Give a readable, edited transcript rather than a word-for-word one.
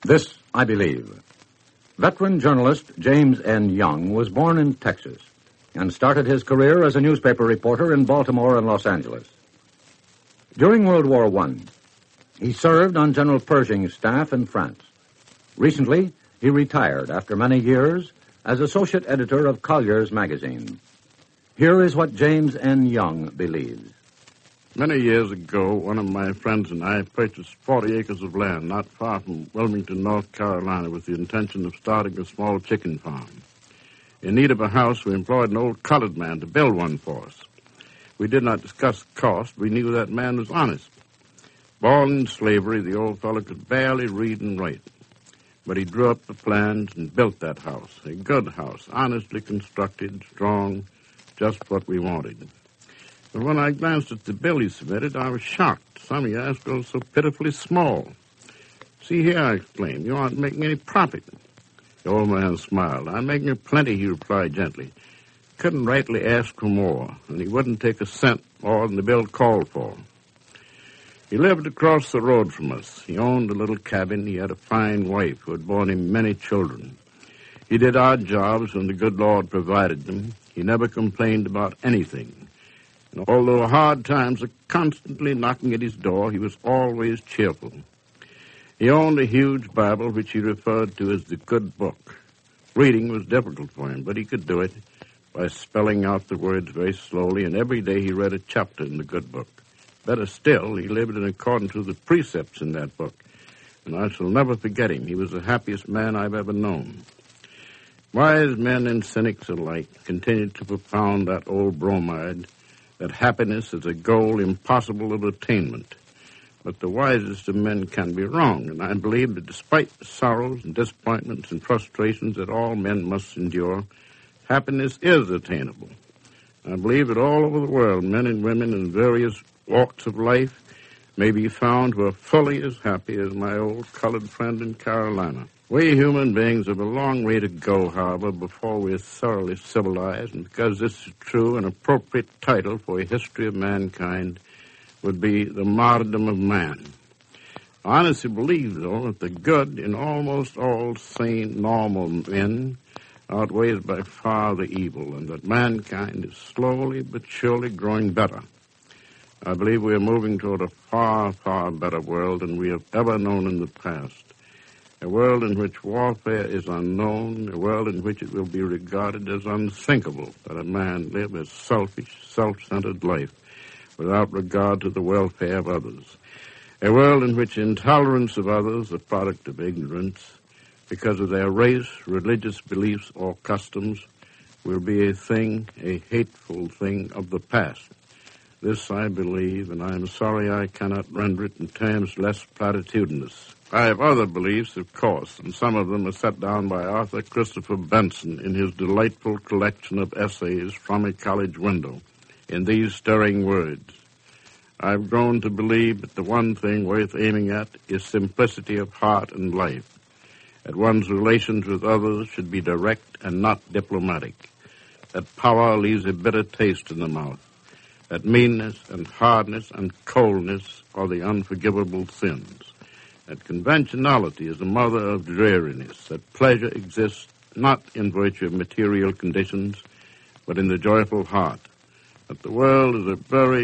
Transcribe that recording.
This I believe. Veteran journalist James N. Young was born in Texas and started his career as a newspaper reporter in Baltimore and Los Angeles. During World War I, he served on General Pershing's staff in France. Recently, he retired after many years as associate editor of Collier's magazine. Here is what James N. Young believes. Many years ago, one of my friends and I purchased 40 acres of land not far from Wilmington, North Carolina, with the intention of starting a small chicken farm. In need of a house, we employed an old colored man to build one for us. We did not discuss the cost. We knew that man was honest. Born in slavery, the old fellow could barely read and write. But he drew up the plans and built that house, a good house, honestly constructed, strong, just what we wanted. But when I glanced at the bill he submitted, I was shocked. Some of you asked bills so pitifully small. See here, I exclaimed, you aren't making any profit. The old man smiled. I'm making plenty, he replied gently. Couldn't rightly ask for more, and he wouldn't take a cent more than the bill called for. He lived across the road from us. He owned a little cabin. He had a fine wife who had borne him many children. He did odd jobs when the good Lord provided them. He never complained about anything. And although hard times were constantly knocking at his door, he was always cheerful. He owned a huge Bible, which he referred to as the Good Book. Reading was difficult for him, but he could do it by spelling out the words very slowly, and every day he read a chapter in the Good Book. Better still, he lived in accordance with the precepts in that book, and I shall never forget him. He was the happiest man I've ever known. Wise men and cynics alike continued to propound that old bromide, that happiness is a goal impossible of attainment. But the wisest of men can be wrong, and I believe that despite the sorrows and disappointments and frustrations that all men must endure, happiness is attainable. I believe that all over the world, men and women in various walks of life may be found who are fully as happy as my old colored friend in Carolina. We human beings have a long way to go, however, before we are thoroughly civilized, and because this is true, an appropriate title for a history of mankind would be The Martyrdom of Man. I honestly believe, though, that the good in almost all sane, normal men outweighs by far the evil, and that mankind is slowly but surely growing better. I believe we are moving toward a far, far better world than we have ever known in the past. A world in which warfare is unknown, a world in which it will be regarded as unthinkable that a man live a selfish, self-centered life without regard to the welfare of others. A world in which intolerance of others, the product of ignorance, because of their race, religious beliefs, or customs, will be a hateful thing of the past. This I believe, and I am sorry I cannot render it in terms less platitudinous. I have other beliefs, of course, and some of them are set down by Arthur Christopher Benson in his delightful collection of essays From a College Window, in these stirring words. I've grown to believe that the one thing worth aiming at is simplicity of heart and life, that one's relations with others should be direct and not diplomatic, that power leaves a bitter taste in the mouth, that meanness and hardness and coldness are the unforgivable sins, that conventionality is the mother of dreariness, that pleasure exists not in virtue of material conditions, but in the joyful heart, that the world is a very